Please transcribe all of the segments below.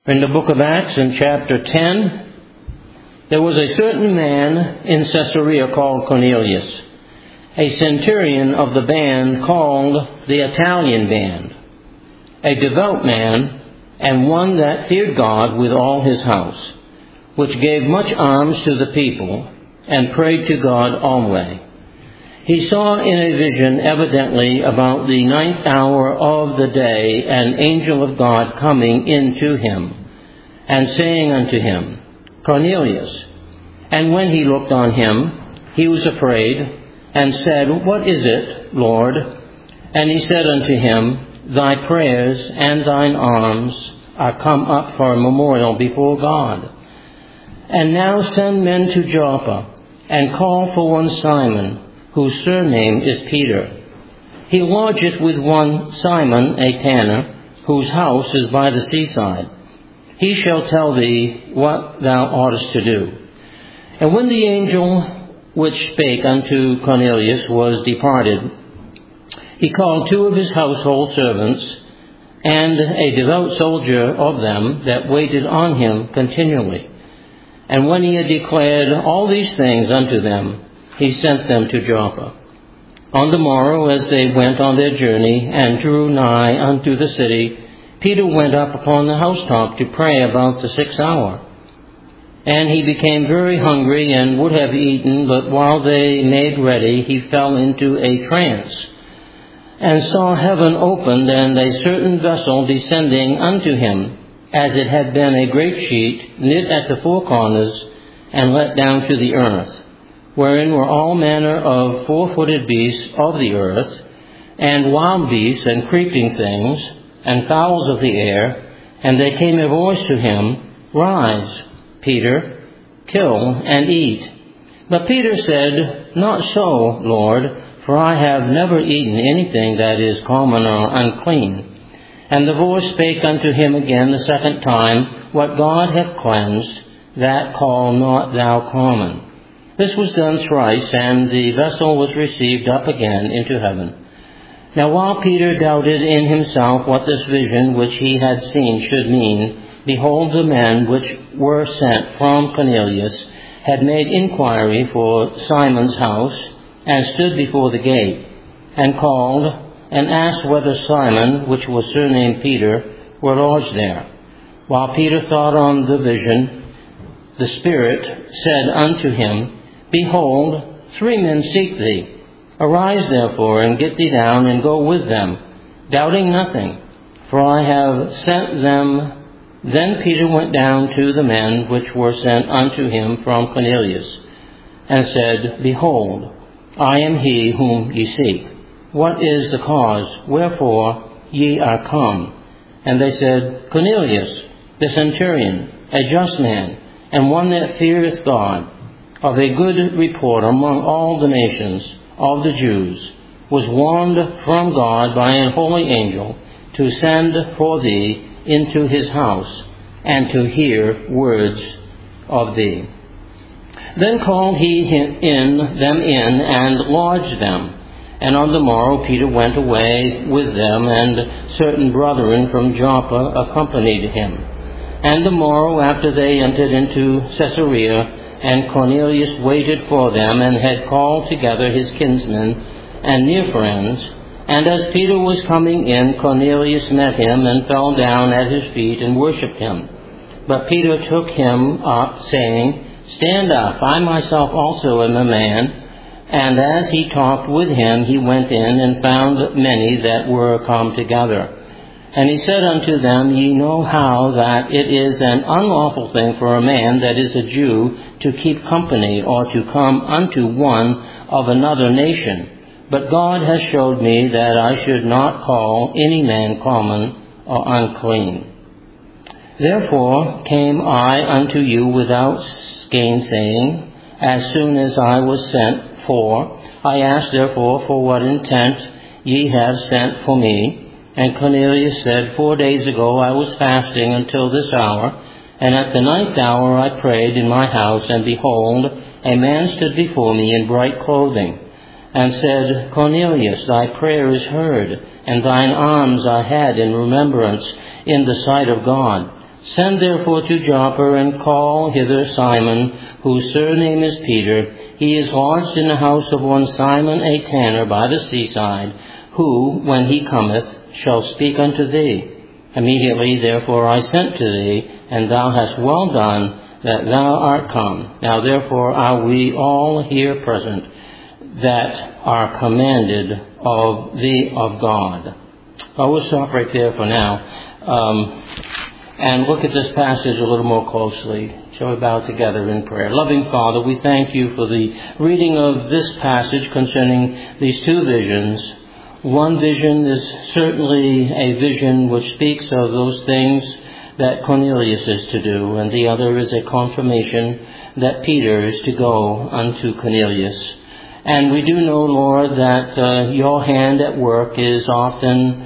In the book of Acts, in chapter 10, there was a certain man in Caesarea called Cornelius, a centurion of the band called the Italian band, a devout man, and one that feared God with all his house, which gave much alms to the people, and prayed to God always. He saw in a vision, evidently about the 9th hour of the day, an angel of God coming in to him, and saying unto him, Cornelius. And when he looked on him, he was afraid, and said, What is it, Lord? And he said unto him, Thy prayers and thine alms are come up for a memorial before God. And now send men to Joppa, and call for one Simon, whose surname is Peter. He lodgeth with one Simon, a tanner, whose house is by the seaside. He shall tell thee what thou oughtest to do. And when the angel which spake unto Cornelius was departed, he called 2 of his household servants, and a devout soldier of them that waited on him continually. And when he had declared all these things unto them, he sent them to Joppa. On the morrow, as they went on their journey, and drew nigh unto the city, Peter went up upon the housetop to pray about the 6th hour. And he became very hungry, and would have eaten, but while they made ready, he fell into a trance, and saw heaven opened, and a certain vessel descending unto him, as it had been a great sheet, knit at the 4 corners, and let down to the earth, wherein were all manner of 4-footed beasts of the earth, and wild beasts, and creeping things, and fowls of the air. And there came a voice to him, Rise, Peter, kill and eat. But Peter said, Not so, Lord, for I have never eaten anything that is common or unclean. And the voice spake unto him again the 2nd time, What God hath cleansed, that call not thou common. This was done thrice, and the vessel was received up again into heaven. Now while Peter doubted in himself what this vision which he had seen should mean, behold, the men which were sent from Cornelius had made inquiry for Simon's house, and stood before the gate, and called, and asked whether Simon, which was surnamed Peter, were lodged there. While Peter thought on the vision, the Spirit said unto him, Behold, 3 men seek thee. Arise therefore, and get thee down, and go with them, doubting nothing, for I have sent them. Then Peter went down to the men which were sent unto him from Cornelius, and said, Behold, I am he whom ye seek. What is the cause wherefore ye are come? And they said, Cornelius, the centurion, a just man, and one that feareth God, of a good report among all the nations of the Jews, was warned from God by an holy angel to send for thee into his house, and to hear words of thee. Then called he them in, and lodged them. And on the morrow Peter went away with them, and certain brethren from Joppa accompanied him. And the morrow after they entered into Caesarea, and Cornelius waited for them, and had called together his kinsmen and near friends. And as Peter was coming in, Cornelius met him, and fell down at his feet, and worshipped him. But Peter took him up, saying, Stand up, I myself also am a man. And as he talked with him, he went in, and found many that were come together. And he said unto them, Ye know how that it is an unlawful thing for a man that is a Jew to keep company, or to come unto one of another nation. But God has showed me that I should not call any man common or unclean. Therefore came I unto you without gainsaying, as soon as I was sent for. I asked therefore for what intent ye have sent for me. And Cornelius said, 4 days ago I was fasting until this hour, and at the 9th hour I prayed in my house, and behold, a man stood before me in bright clothing, and said, Cornelius, thy prayer is heard, and thine alms are had in remembrance in the sight of God. Send therefore to Joppa, and call hither Simon, whose surname is Peter. He is lodged in the house of one Simon a tanner by the seaside, who, when he cometh, shall speak unto thee. Immediately therefore I sent to thee, and thou hast well done that thou art come. Now therefore are we all here present that are commanded of thee of God. I will stop right there for now and look at this passage a little more closely. Shall we bow together in prayer? Loving Father, we thank you for the reading of this passage concerning these two visions. One vision is certainly a vision which speaks of those things that Cornelius is to do, and the other is a confirmation that Peter is to go unto Cornelius. And we do know, Lord, that your hand at work is often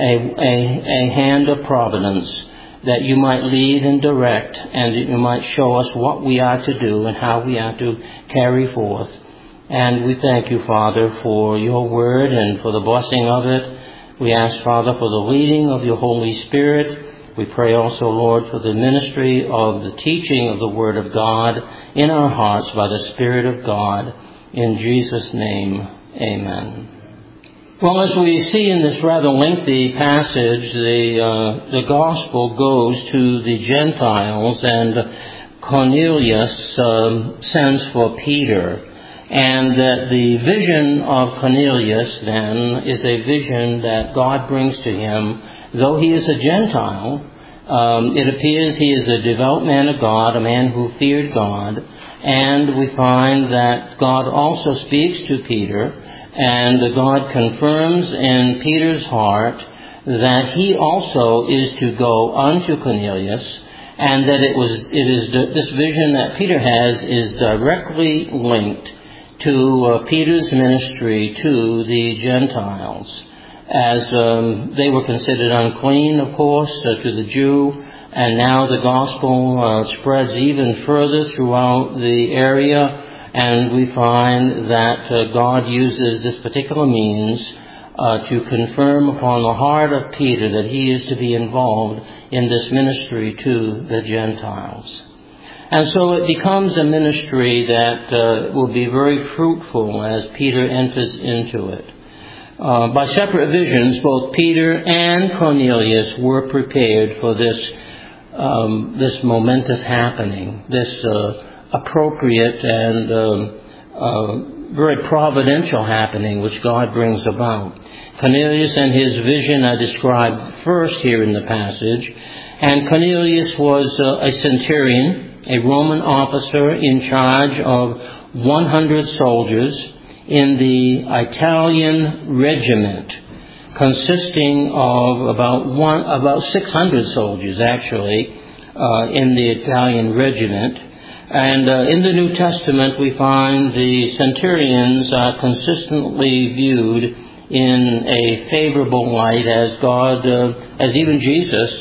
a hand of providence, that you might lead and direct, and that you might show us what we are to do and how we are to carry forth. And we thank you, Father, for your word and for the blessing of it. We ask, Father, for the leading of your Holy Spirit. We pray also, Lord, for the ministry of the teaching of the Word of God in our hearts by the Spirit of God. In Jesus' name, amen. Well, as we see in this rather lengthy passage, the gospel goes to the Gentiles, and Cornelius sends for Peter. And that the vision of Cornelius, then, is a vision that God brings to him. Though he is a Gentile, it appears he is a devout man of God, a man who feared God. And we find that God also speaks to Peter, and God confirms in Peter's heart that he also is to go unto Cornelius, and that this vision that Peter has is directly linked to Peter's ministry to the Gentiles, as they were considered unclean, of course, to the Jew, and now the gospel spreads even further throughout the area, and we find that God uses this particular means to confirm upon the heart of Peter that he is to be involved in this ministry to the Gentiles. And so it becomes a ministry that will be very fruitful as Peter enters into it. By separate visions, both Peter and Cornelius were prepared for this momentous happening, this appropriate and very providential happening which God brings about. Cornelius and his vision are described first here in the passage. And Cornelius was a centurion, a Roman officer in charge of 100 soldiers in the Italian regiment, consisting of about 600 soldiers, actually, in the Italian regiment. And in the New Testament, we find the centurions are consistently viewed in a favorable light, as God, as even Jesus,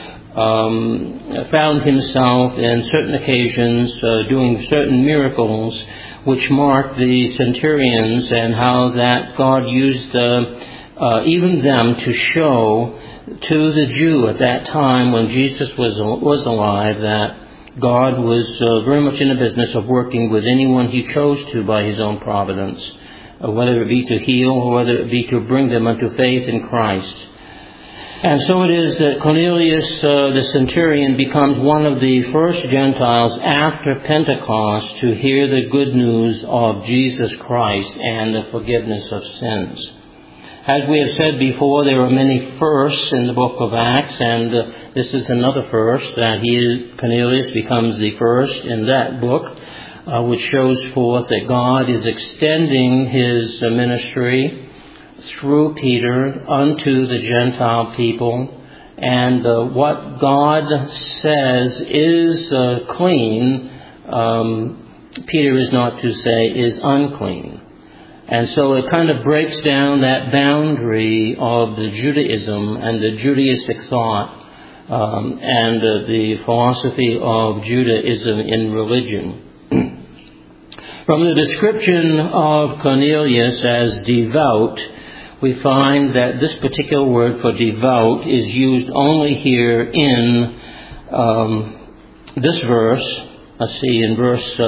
found himself in certain occasions doing certain miracles which marked the centurions, and how that God used even them to show to the Jew at that time when Jesus was alive that God was very much in the business of working with anyone he chose to by his own providence, whether it be to heal or whether it be to bring them unto faith in Christ. And so it is that Cornelius, the centurion, becomes one of the first Gentiles after Pentecost to hear the good news of Jesus Christ and the forgiveness of sins. As we have said before, there are many firsts in the book of Acts, and this is another first, that Cornelius becomes the first in that book, which shows forth that God is extending his ministry through Peter unto the Gentile people, and what God says is clean, Peter is not to say is unclean. And so it kind of breaks down that boundary of the Judaism and the Judaistic thought and the philosophy of Judaism in religion. From the description of Cornelius as devout, we find that this particular word for devout is used only here in this verse, let's see, in verse,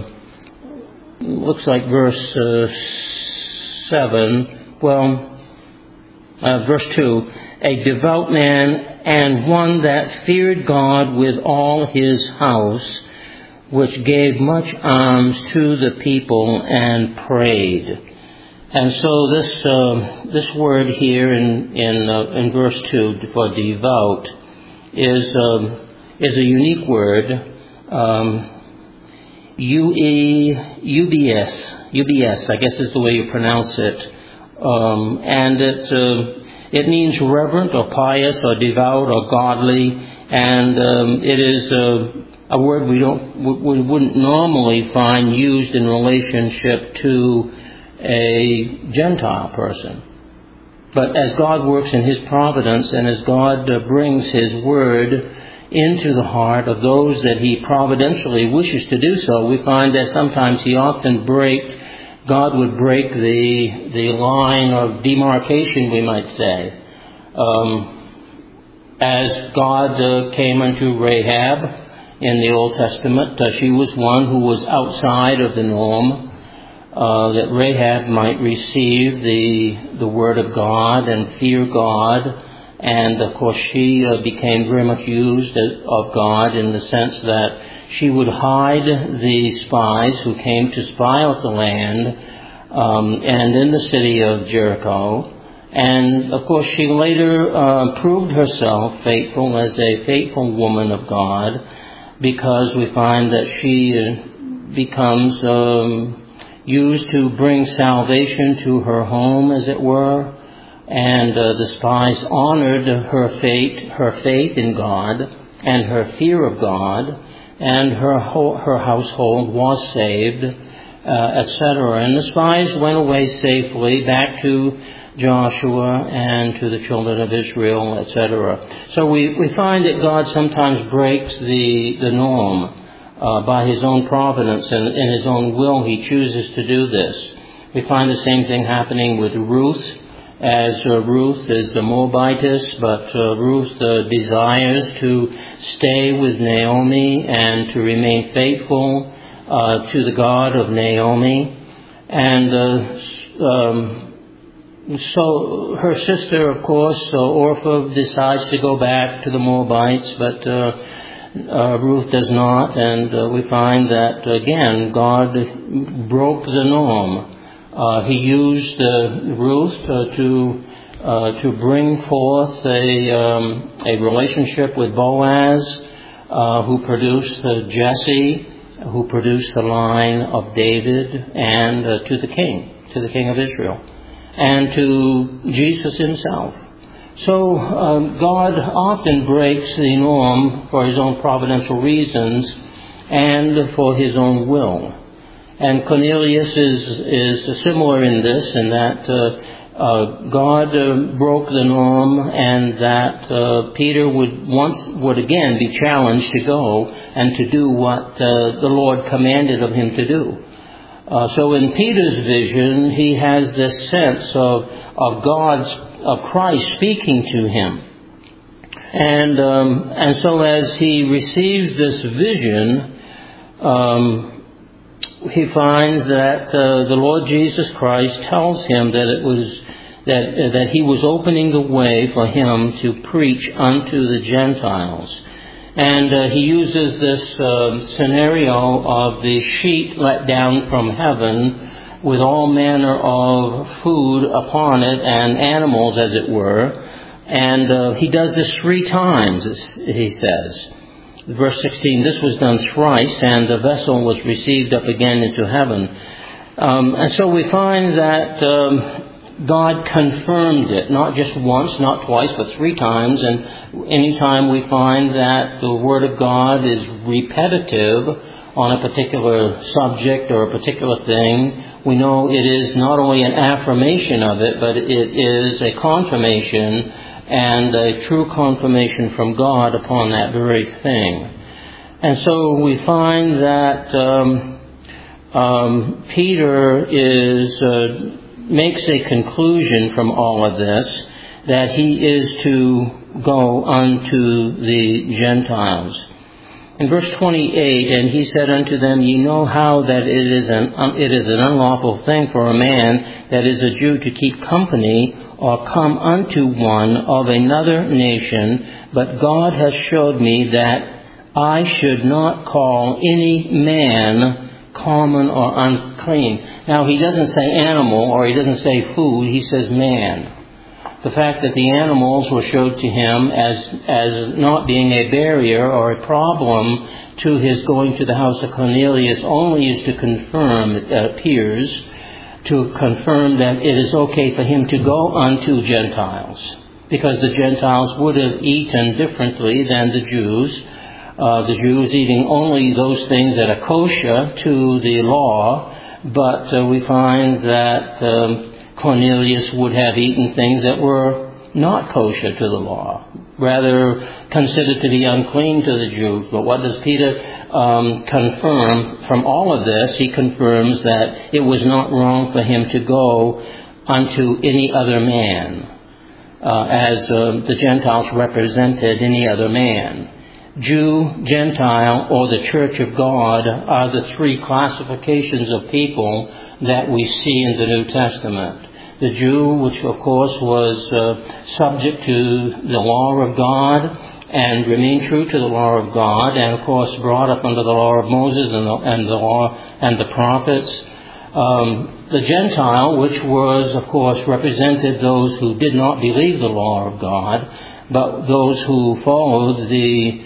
looks like verse 7, verse 2, a devout man and one that feared God with all his house, which gave much alms to the people and prayed. And so this word here in verse 2 for devout is a unique word, UBS, I guess is the way you pronounce it, and it means reverent or pious or devout or godly, and it is a word we wouldn't normally find used in relationship to a Gentile person. But as God works in His providence and as God brings His word into the heart of those that He providentially wishes to do so, we find that sometimes God would break the line of demarcation, we might say. As God came unto Rahab in the Old Testament, she was one who was outside of the norm, that Rahab might receive the Word of God and fear God. And of course she became very much used of God in the sense that she would hide the spies who came to spy out the land and in the city of Jericho. And of course she later proved herself faithful as a faithful woman of God, because we find that she becomes used to bring salvation to her home, as it were, and the spies honored her faith in God and her fear of God, and her household was saved, etc. And the spies went away safely back to Joshua and to the children of Israel, etc. So we find that God sometimes breaks the norm. By His own providence and in His own will, He chooses to do this. We find the same thing happening with Ruth, as Ruth is the Moabitess, but Ruth desires to stay with Naomi and to remain faithful to the God of Naomi. And so her sister, of course, Orpah, decides to go back to the Moabites, but Ruth does not, and we find that, again, God broke the norm. He used Ruth to bring forth a relationship with Boaz, who produced Jesse, who produced the line of David, and to the king of Israel, and to Jesus Himself. So God often breaks the norm for His own providential reasons and for His own will. And Cornelius is similar in this, in that God broke the norm, and that Peter would again be challenged to go and to do what the Lord commanded of him to do. So in Peter's vision, he has this sense of Christ speaking to him. And so as he receives this vision, he finds that the Lord Jesus Christ tells him that He was opening the way for him to preach unto the Gentiles. And he uses this scenario of the sheet let down from heaven with all manner of food upon it and animals, as it were. And he does this 3 times, he says. Verse 16, this was done thrice, and the vessel was received up again into heaven. And so we find that God confirmed it, not just once, not twice, but 3 times. And any time we find that the Word of God is repetitive on a particular subject or a particular thing, we know it is not only an affirmation of it, but it is a confirmation and a true confirmation from God upon that very thing. And so we find that Peter makes a conclusion from all of this, that he is to go unto the Gentiles. In verse 28, and he said unto them, Ye know how that it is an unlawful thing for a man that is a Jew to keep company or come unto one of another nation, but God has showed me that I should not call any man common or unclean. Now, he doesn't say animal or he doesn't say food, he says man. The fact that the animals were showed to him as not being a barrier or a problem to his going to the house of Cornelius only is to confirm, it appears, to confirm that it is okay for him to go unto Gentiles, because the Gentiles would have eaten differently than the Jews. The Jews eating only those things that are kosher to the law, but we find that Cornelius would have eaten things that were not kosher to the law, rather considered to be unclean to the Jews. But what does Peter confirm from all of this? He confirms that it was not wrong for him to go unto any other man, as the Gentiles represented any other man. Jew, Gentile, or the Church of God are the three classifications of people that we see in the New Testament. The Jew, which of course was subject to the law of God and remained true to the law of God, and of course brought up under the law of Moses and the law and the prophets. The Gentile, which was of course represented those who did not believe the law of God, but those who followed the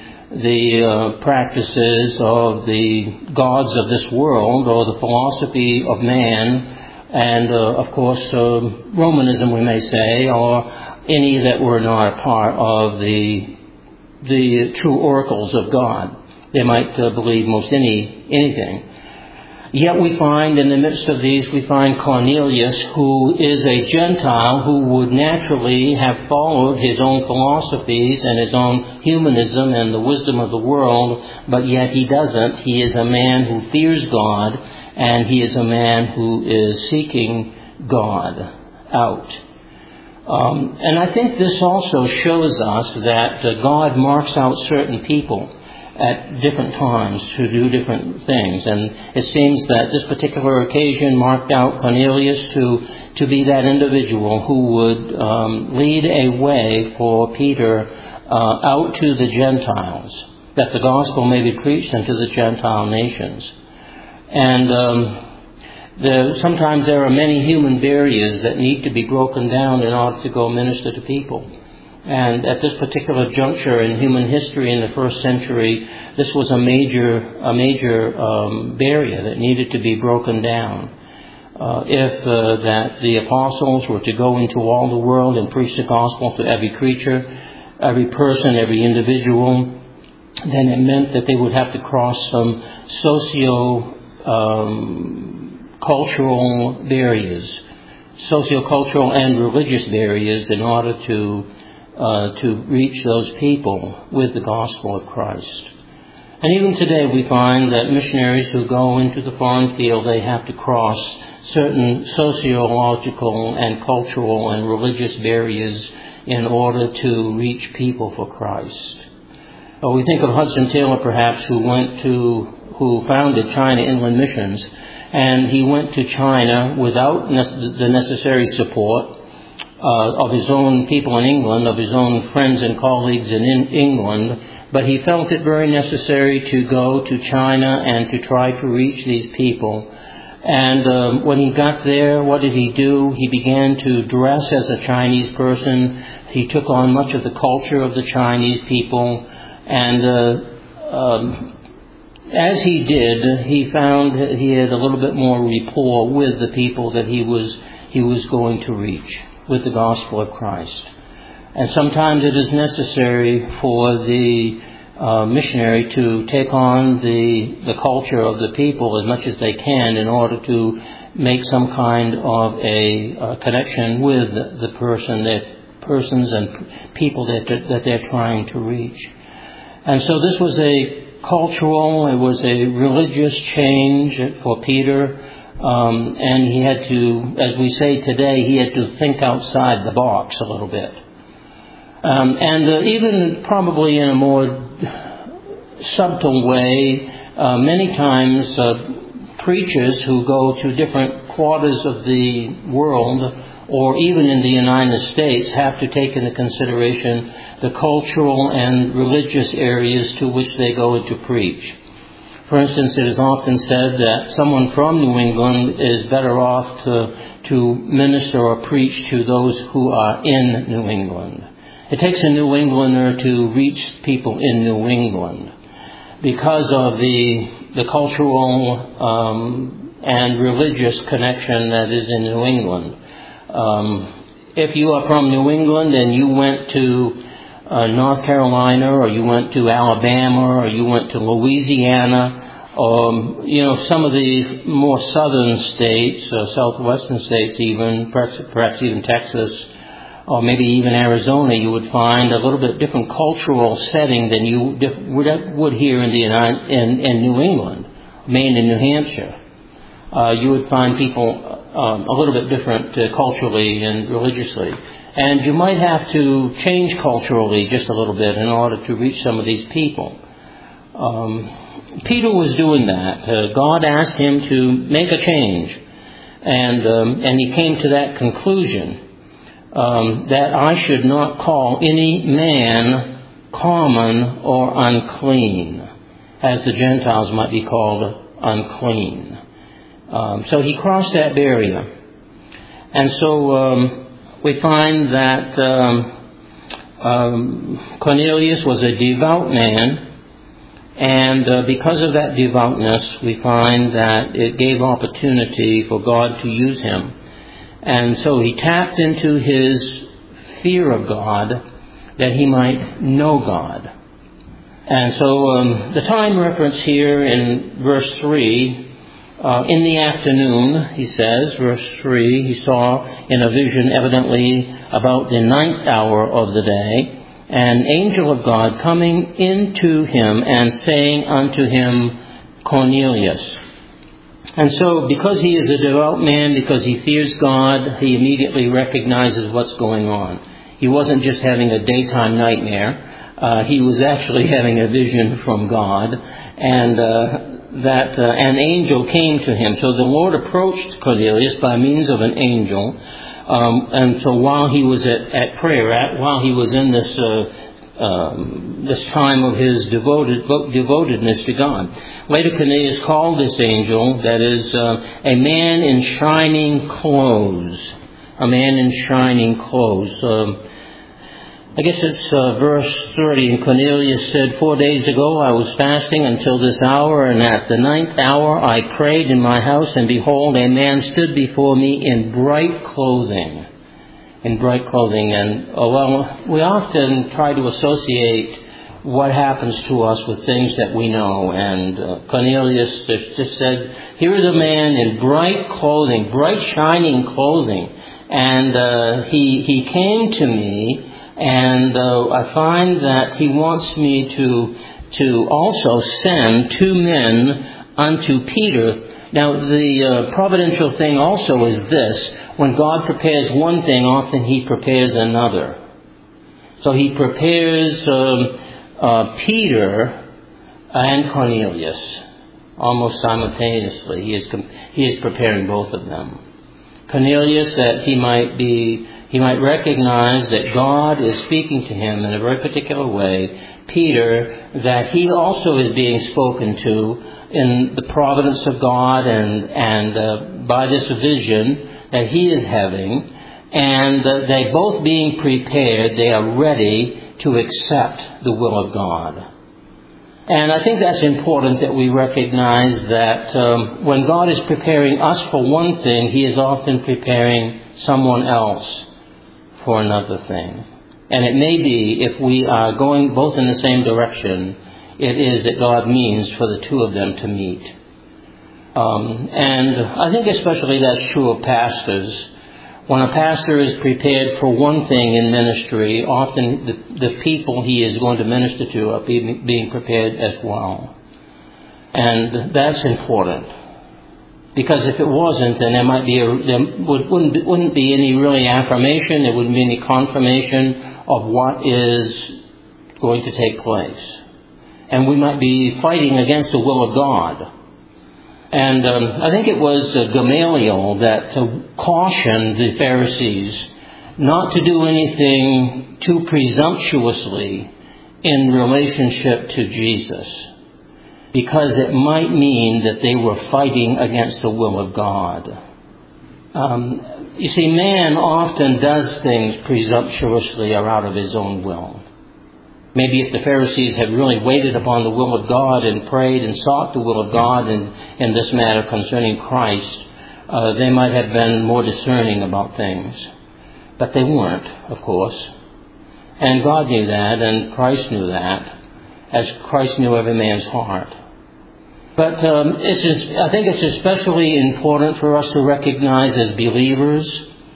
practices of the gods of this world, or the philosophy of man, and of course Romanism, we may say, or any that were not a part of the true oracles of God. They might believe most anything. Yet we find in the midst of these, we find Cornelius, who is a Gentile who would naturally have followed his own philosophies and his own humanism and the wisdom of the world, but yet he doesn't. He is a man who fears God, and he is a man who is seeking God out. And I think this also shows us that God marks out certain people at different times to do different things. And it seems that this particular occasion marked out Cornelius to be that individual who would lead a way for Peter out to the Gentiles, that the gospel may be preached unto the Gentile nations. And sometimes there are many human barriers that need to be broken down in order to go minister to people. And at this particular juncture in human history in the first century, this was a major barrier that needed to be broken down. If that the apostles were to go into all the world and preach the gospel to every creature, every person, every individual, then it meant that they would have to cross some cultural barriers, sociocultural and religious barriers, in order to reach those people with the gospel of Christ. And even today we find that missionaries who go into the foreign field, they have to cross certain sociological and cultural and religious barriers in order to reach people for Christ. We think of Hudson Taylor, perhaps, who founded China Inland Missions, and he went to China without the necessary support of his own people in England, of his own friends and colleagues in England, but he felt it very necessary to go to China and to try to reach these people. And when he got there, what did he do? He began to dress as a Chinese person. He took on much of the culture of the Chinese people, and as he did, he found that he had a little bit more rapport with the people that he was going to reach with the gospel of Christ. And sometimes it is necessary for the missionary to take on the culture of the people as much as they can in order to make some kind of a connection with the persons and people that they're trying to reach. And so this was it was a religious change for Peter. And he had to, as we say today, he had to think outside the box a little bit. And even probably in a more subtle way, many times preachers who go to different quarters of the world, or even in the United States, have to take into consideration the cultural and religious areas to which they go to preach. For instance, it is often said that someone from New England is better off to minister or preach to those who are in New England. It takes a New Englander to reach people in New England because of the cultural and religious connection that is in New England. If you are from New England and you went to North Carolina, or you went to Alabama, or you went to Louisiana, or some of the more southern states, southwestern states even, perhaps even Texas, or maybe even Arizona, you would find a little bit different cultural setting than you would here in New England, Maine and New Hampshire. You would find people a little bit different culturally and religiously. And you might have to change culturally just a little bit in order to reach some of these people. Peter was doing that. God asked him to make a change. And he came to that conclusion that I should not call any man common or unclean, as the Gentiles might be called unclean. So he crossed that barrier. And so we find that Cornelius was a devout man, and because of that devoutness, we find that it gave opportunity for God to use him. And so he tapped into his fear of God that he might know God. And so the time reference here in verse 3, in the afternoon, he says, verse 3, he saw in a vision evidently about the 9th hour of the day, an angel of God coming into him and saying unto him, Cornelius. And so because he is a devout man, because he fears God, he immediately recognizes what's going on. He wasn't just having a daytime nightmare. He was actually having a vision from God, and that an angel came to him. So the Lord approached Cornelius by means of an angel, and so while he was at prayer, while he was in this time of his devotedness to God. Later Cornelius called this angel, that is, a man in shining clothes. A man in shining clothes. I guess it's verse 30. And Cornelius said, 4 days ago I was fasting until this hour, and at the 9th hour I prayed in my house, and behold, a man stood before me in bright clothing. In bright clothing. And, we often try to associate what happens to us with things that we know. And Cornelius just said, here is a man in bright clothing, bright shining clothing. And he came to me. And I find that he wants me to also send 2 men unto Peter. Now, the providential thing also is this. When God prepares one thing, often he prepares another. So he prepares Peter and Cornelius almost simultaneously. He is preparing both of them. Cornelius, that he might recognize that God is speaking to him in a very particular way. Peter, that he also is being spoken to in the providence of God and by this vision that he is having. And they both being prepared, they are ready to accept the will of God. And I think that's important that we recognize that when God is preparing us for one thing, he is often preparing someone else for another thing. And it may be, if we are going both in the same direction, it is that God means for the 2 of them to meet. And I think especially that's true of pastors. When a pastor is prepared for one thing in ministry, often the people he is going to minister to are being prepared as well. And that's important. Because if it wasn't, then there wouldn't be any really affirmation, there wouldn't be any confirmation of what is going to take place. And we might be fighting against the will of God. And I think it was Gamaliel that cautioned the Pharisees not to do anything too presumptuously in relationship to Jesus, because it might mean that they were fighting against the will of God. You see, man often does things presumptuously or out of his own will. Maybe if the Pharisees had really waited upon the will of God and prayed and sought the will of God in this matter concerning Christ, they might have been more discerning about things. But they weren't, of course. And God knew that, and Christ knew that, as Christ knew every man's heart. But I think it's especially important for us to recognize as believers,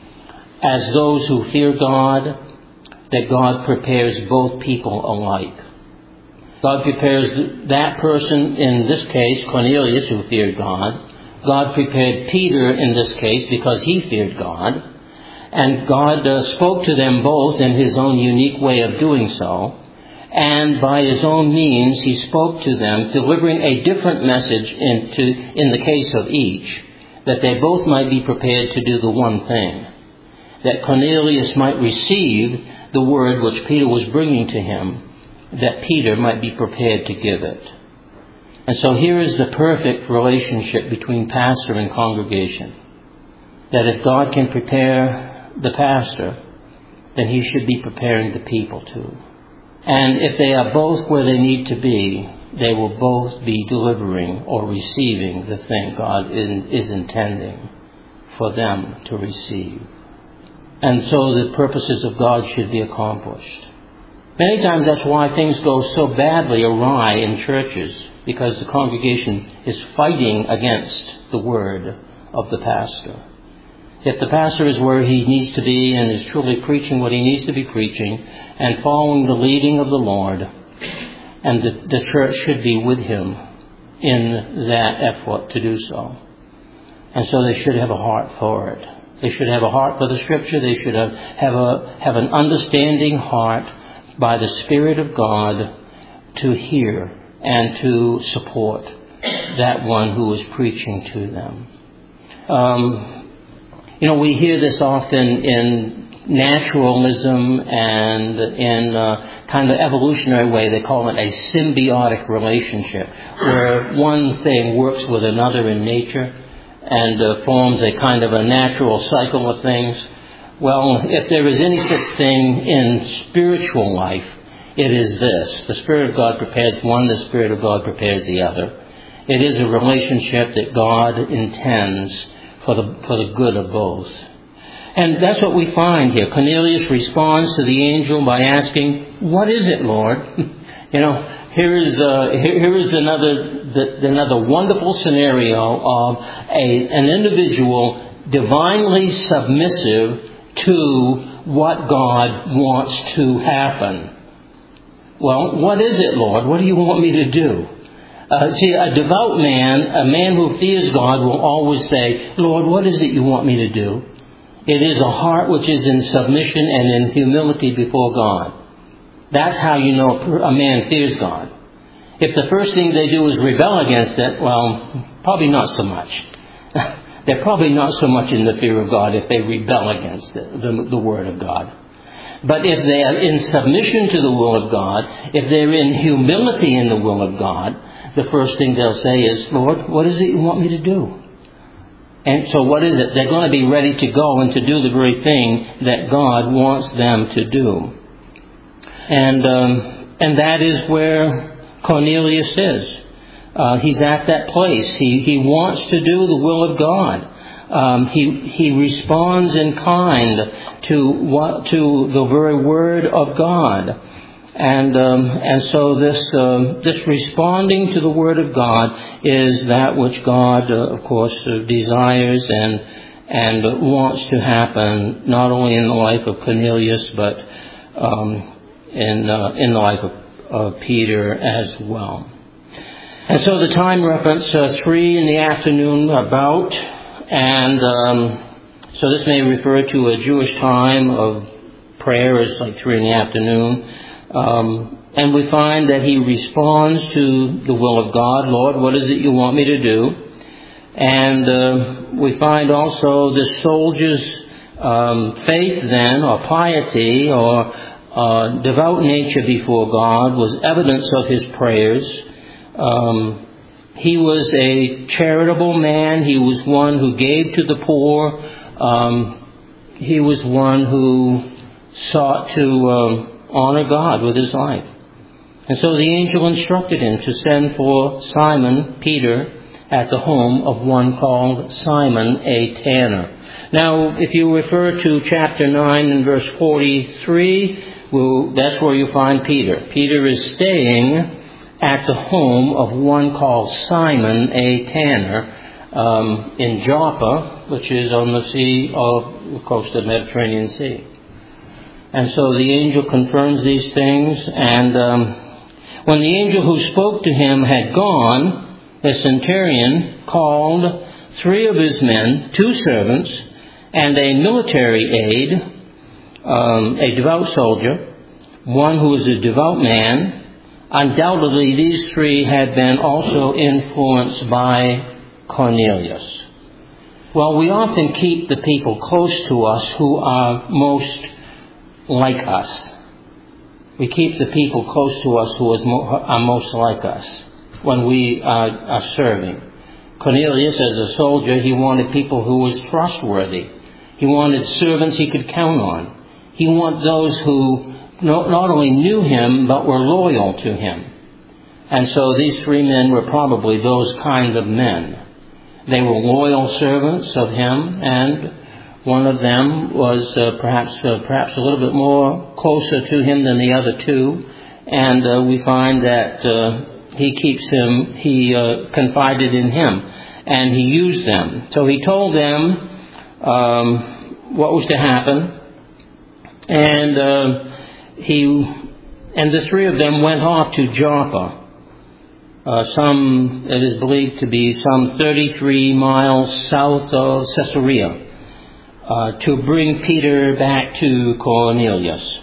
as those who fear God, that God prepares both people alike. God prepares that person, in this case, Cornelius, who feared God. God prepared Peter in this case because he feared God. And God spoke to them both in his own unique way of doing so. And by his own means, he spoke to them, delivering a different message in the case of each, that they both might be prepared to do the one thing. That Cornelius might receive the word which Peter was bringing to him, that Peter might be prepared to give it. And so here is the perfect relationship between pastor and congregation. That if God can prepare the pastor, then he should be preparing the people too. And if they are both where they need to be, they will both be delivering or receiving the thing God is intending for them to receive. And so the purposes of God should be accomplished. Many times that's why things go so badly awry in churches, because the congregation is fighting against the word of the pastor. If the pastor is where he needs to be and is truly preaching what he needs to be preaching and following the leading of the Lord, and the church should be with him in that effort to do so. And so they should have a heart for it. They should have a heart for the Scripture. They should have an understanding heart by the Spirit of God to hear and to support that one who is preaching to them. We hear this often in naturalism and in kind of evolutionary way. They call it a symbiotic relationship, where one thing works with another in nature and forms a kind of a natural cycle of things. Well, if there is any such thing in spiritual life, it is this. The Spirit of God prepares one, the Spirit of God prepares the other. It is a relationship that God intends for the good of both. And that's what we find here. Cornelius responds to the angel by asking, "What is it, Lord?" Here is another wonderful scenario of an individual divinely submissive to what God wants to happen. Well, what is it, Lord? What do you want me to do? A devout man, a man who fears God, will always say, "Lord, what is it you want me to do?" It is a heart which is in submission and in humility before God. That's how you know a man fears God. If the first thing they do is rebel against it, well, probably not so much. They're probably not so much in the fear of God if they rebel against it, the Word of God. But if they are in submission to the will of God, if they're in humility in the will of God, the first thing they'll say is, "Lord, what is it you want me to do?" And so what is it? They're going to be ready to go and to do the very thing that God wants them to do. And that is where Cornelius is. He's at that place. He wants to do the will of God. He responds in kind to the very word of God. And so this responding to the Word of God is that which God, of course, desires and wants to happen, not only in the life of Cornelius, but in the life of Peter as well. And so the time reference, 3 in the afternoon about, and so this may refer to a Jewish time of prayer is like 3 in the afternoon. And we find that he responds to the will of God. Lord, what is it you want me to do? And we find also the soldier's faith then, or piety, or devout nature before God was evidence of his prayers. He was a charitable man. He was one who gave to the poor. He was one who sought to honor God with his life. And so the angel instructed him to send for Simon Peter at the home of one called Simon a tanner. Now, if you refer to chapter 9 and verse 43, that's where you find Peter. Peter is staying at the home of one called Simon a tanner in Joppa, which is on the sea of the coast of the Mediterranean Sea. And so the angel confirms these things, and when the angel who spoke to him had gone, the centurion called 3 of his men, 2 servants, and a military aide, a devout soldier, one who was a devout man. Undoubtedly, these 3 had been also influenced by Cornelius. Well, we often keep the people close to us who are most like us. We keep the people close to us who are most like us when we are serving. Cornelius, as a soldier, he wanted people who was trustworthy. He wanted servants he could count on. He wanted those who not only knew him, but were loyal to him. And so these 3 men were probably those kind of men. They were loyal servants of him, and one of them was perhaps a little bit more closer to him than the other 2. And we find that he confided in him, and he used them. So he told them what was to happen, and the 3 of them went off to Joppa. It is believed to be some 33 miles south of Caesarea, to bring Peter back to Cornelius.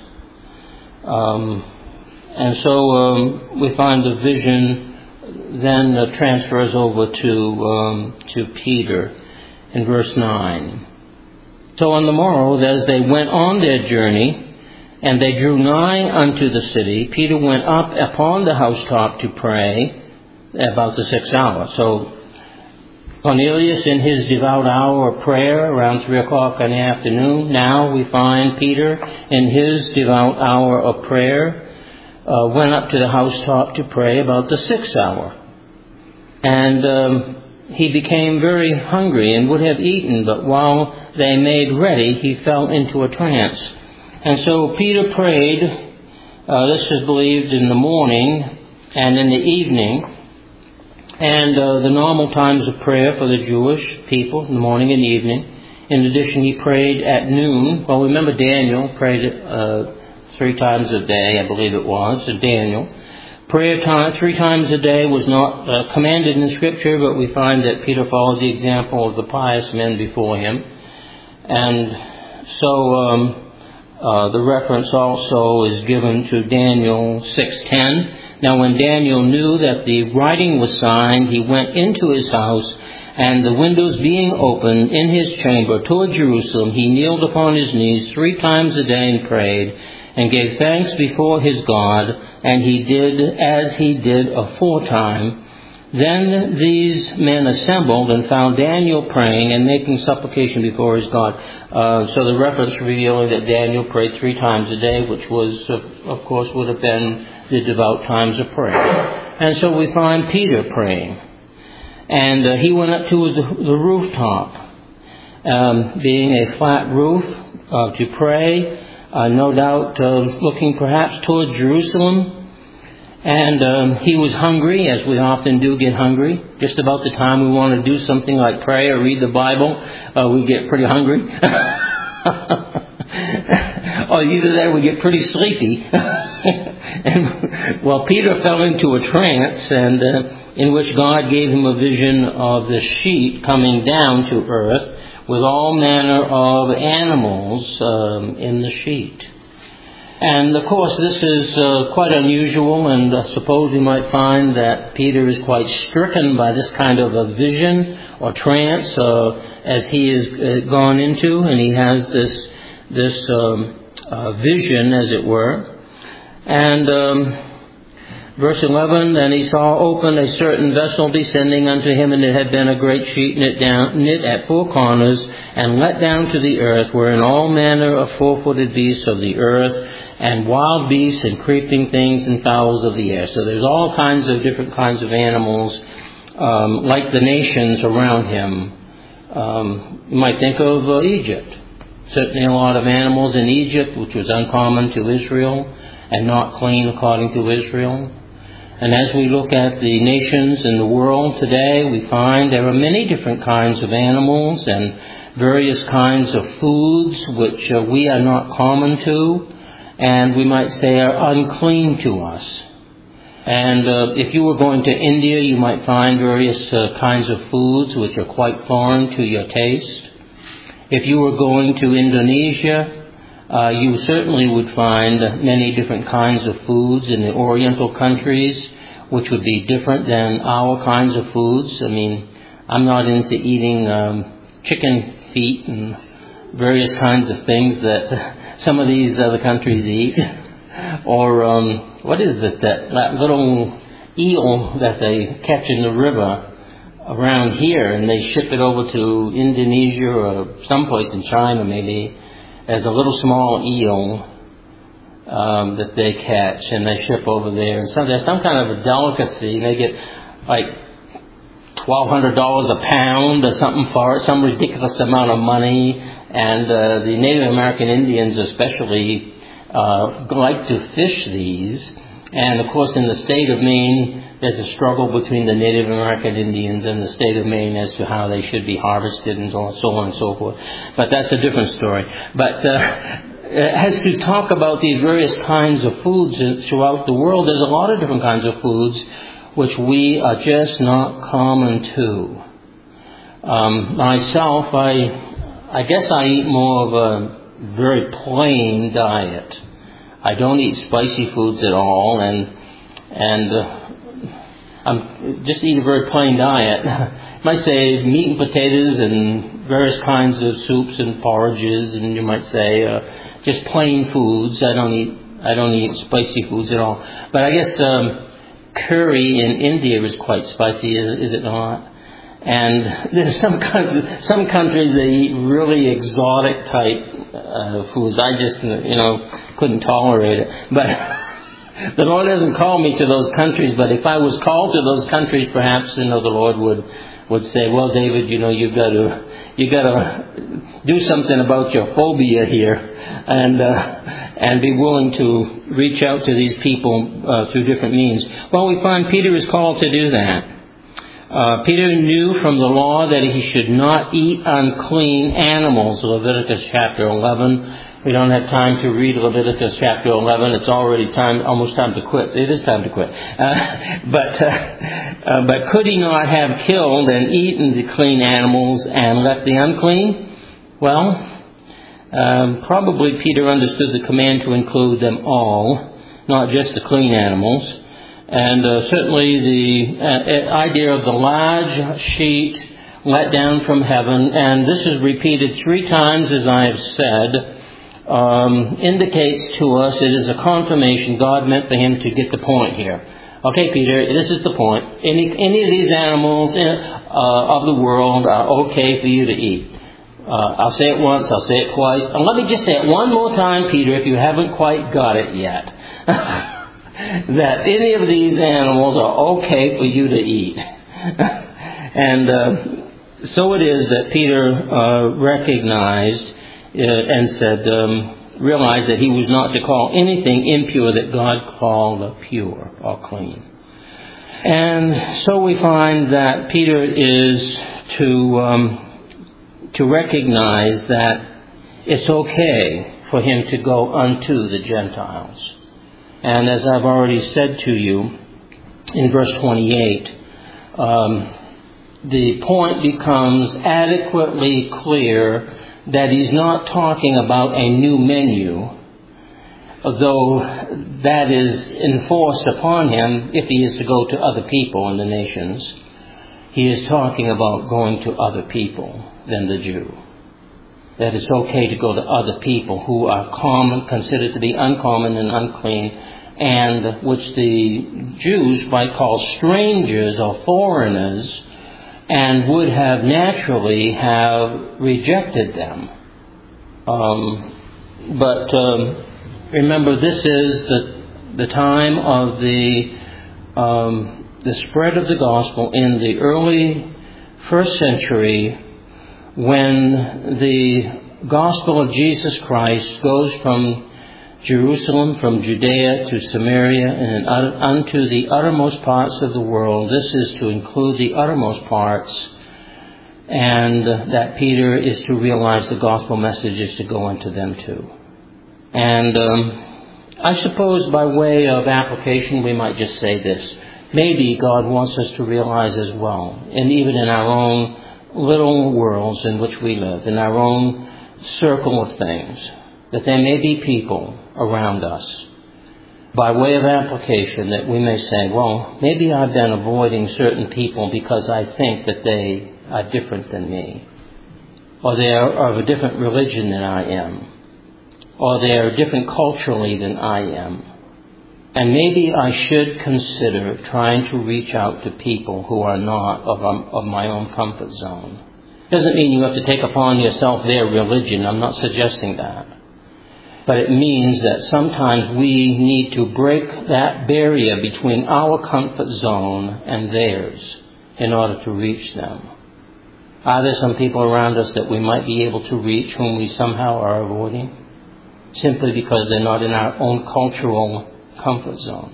And so we find the vision then transfers over to Peter in verse 9. So on the morrow, as they went on their journey, and they drew nigh unto the city, Peter went up upon the housetop to pray about the 6th hour. So Cornelius in his devout hour of prayer around 3 o'clock in the afternoon. Now we find Peter in his devout hour of prayer went up to the housetop to pray about the 6th hour. And he became very hungry and would have eaten, but while they made ready, he fell into a trance. And so Peter prayed, this is believed in the morning and in the evening, and the normal times of prayer for the Jewish people, in the morning and evening. In addition, he prayed at noon. Well, remember Daniel prayed 3 times a day, I believe it was, Daniel. Prayer time 3 times a day was not commanded in Scripture, but we find that Peter followed the example of the pious men before him. And so the reference also is given to Daniel 6:10. Now when Daniel knew that the writing was signed, he went into his house, and the windows being open in his chamber toward Jerusalem, he kneeled upon his knees 3 times a day and prayed, and gave thanks before his God, and he did as he did aforetime. Then these men assembled and found Daniel praying and making supplication before his God. So the reference revealing that Daniel prayed 3 times a day, which was, of course, would have been the devout times of prayer. And so we find Peter praying. And he went up to the rooftop, being a flat roof, to pray, no doubt looking perhaps toward Jerusalem. And he was hungry, as we often do get hungry. Just about the time we want to do something like pray or read the Bible, we get pretty hungry. Or either that or we get pretty sleepy. And, well, Peter fell into a trance, and in which God gave him a vision of the sheet coming down to earth with all manner of animals in the sheet. And of course, this is quite unusual, and I suppose we might find that Peter is quite stricken by this kind of a vision or trance as he is gone into, and he has this vision, as it were. And verse 11, then he saw open a certain vessel descending unto him, and it had been a great sheet knit at four corners, and let down to the earth, wherein all manner of four-footed beasts of the earth, and wild beasts, and creeping things, and fowls of the air. So there's all kinds of different kinds of animals, like the nations around him. You might think of Egypt. Certainly a lot of animals in Egypt, which was uncommon to Israel, and not clean according to Israel. And as we look at the nations in the world today, we find there are many different kinds of animals and various kinds of foods which we are not common to, and we might say are unclean to us. And if you were going to India, you might find various kinds of foods which are quite foreign to your taste. If you were going to Indonesia, you certainly would find many different kinds of foods in the Oriental countries, which would be different than our kinds of foods. I mean, I'm not into eating chicken feet and various kinds of things that some of these other countries eat. Or what is it, that little eel that they catch in the river around here, and they ship it over to Indonesia or someplace in China maybe, as a little small eel that they catch and they ship over there. And so there's some kind of a delicacy, and they get like $1,200 a pound or something for it, some ridiculous amount of money. And the Native American Indians especially like to fish these. And of course in the state of Maine, there's a struggle between the Native American Indians and the state of Maine as to how they should be harvested and so on and so forth. But that's a different story. But as to talk about these various kinds of foods throughout the world, there's a lot of different kinds of foods which we are just not common to. Myself, I guess I eat more of a very plain diet. I don't eat spicy foods at all, and I'm just eat a very plain diet. You might say meat and potatoes and various kinds of soups and porridges, and you might say just plain foods. I don't eat spicy foods at all. But I guess curry in India is quite spicy, is it not? And there's some countries that eat really exotic type foods. I just couldn't tolerate it. But the Lord hasn't called me to those countries. But if I was called to those countries, perhaps the Lord would say, "Well, David, you got to do something about your phobia here, and be willing to reach out to these people through different means." Well, we find Peter is called to do that. Peter knew from the law that he should not eat unclean animals, Leviticus chapter 11. We don't have time to read Leviticus chapter 11. It's already almost time to quit. It is time to quit. But could he not have killed and eaten the clean animals and left the unclean? Well, probably Peter understood the command to include them all, not just the clean animals. And certainly the idea of the large sheet let down from heaven, and this is repeated 3 times, as I have said, indicates to us it is a confirmation God meant for him to get the point here. Okay, Peter, this is the point. Any of these animals of the world are okay for you to eat. I'll say it once, I'll say it twice. And let me just say it one more time, Peter, if you haven't quite got it yet. That any of these animals are okay for you to eat. And so it is that Peter recognized and said, realized that he was not to call anything impure that God called pure or clean. And so we find that Peter is to recognize that it's okay for him to go unto the Gentiles. And as I've already said to you in verse 28, the point becomes adequately clear that he's not talking about a new menu, though that is enforced upon him if he is to go to other people in the nations. He is talking about going to other people than the Jew. That it's okay to go to other people who are considered to be uncommon and unclean, and which the Jews might call strangers or foreigners, and would have naturally have rejected them. But remember, this is the time of the spread of the gospel in the early first century, when the gospel of Jesus Christ goes from Jerusalem, from Judea to Samaria, and unto the uttermost parts of the world. This is to include the uttermost parts, and that Peter is to realize the gospel message is to go into them too. And I suppose by way of application we might just say this. Maybe God wants us to realize as well, and even in our own little worlds in which we live, in our own circle of things, that there may be people around us, by way of application, that we may say, well, maybe I've been avoiding certain people because I think that they are different than me, or they are of a different religion than I am, or they are different culturally than I am. And maybe I should consider trying to reach out to people who are not of my own comfort zone. Doesn't mean you have to take upon yourself their religion. I'm not suggesting that. But it means that sometimes we need to break that barrier between our comfort zone and theirs in order to reach them. Are there some people around us that we might be able to reach whom we somehow are avoiding, simply because they're not in our own cultural comfort zone?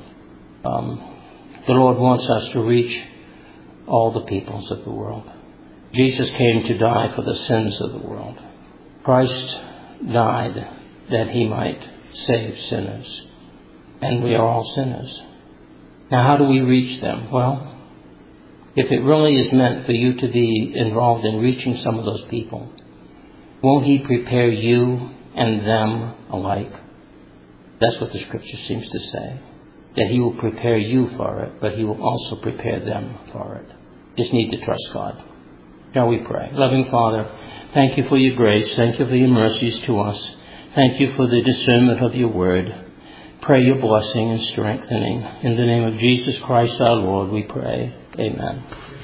The Lord wants us to reach all the peoples of the world. Jesus came to die for the sins of the world. Christ died that he might save sinners. And we are all sinners. Now, how do we reach them? Well, if it really is meant for you to be involved in reaching some of those people, won't he prepare you and them alike? That's what the Scripture seems to say. That he will prepare you for it, but he will also prepare them for it. Just need to trust God. Shall we pray? Loving Father, thank you for your grace. Thank you for your mercies to us. Thank you for the discernment of your word. Pray your blessing and strengthening. In the name of Jesus Christ our Lord we pray. Amen.